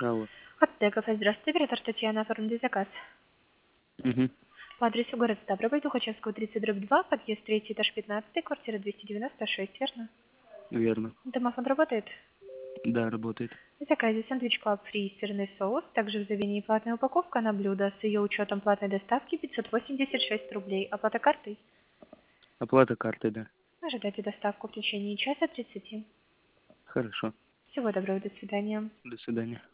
Алло. Аптека, здравствуйте, оператор Татьяна, оформите заказ. Угу. По адресу город Ставрополь, Тухачевского, 30/2, подъезд 3, этаж 15, квартира 296, верно? Верно. Домофон работает? Да, работает. В заказе сэндвич клаб фри сырный соус, также в заведении платная упаковка на блюдо с ее учетом платной доставки 586 рублей. Оплата картой? Оплата картой, да. Ожидайте доставку в течение часа 30. Хорошо. Всего доброго, до свидания. До свидания.